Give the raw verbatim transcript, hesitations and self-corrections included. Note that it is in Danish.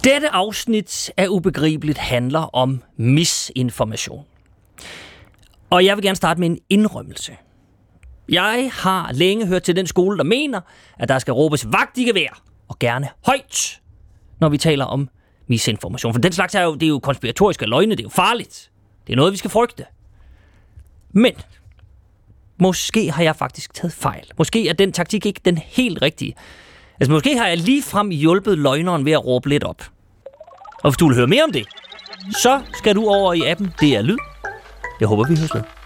Dette afsnit af Ubegribeligt handler om misinformation. Og jeg vil gerne starte med en indrømmelse. Jeg har længe hørt til den skole, der mener, at der skal råbes vagt i gevær, og gerne højt, når vi taler om misinformation. For den slags er jo, det er jo konspiratoriske løgne, det er jo farligt. Det er noget, vi skal frygte. Men måske har jeg faktisk taget fejl. Måske er den taktik ikke den helt rigtige. Altså måske har jeg ligefrem hjulpet løgneren ved at råbe lidt op. Og hvis du vil høre mere om det, så skal du over i appen D R Lyd. Jeg håber, vi høres med.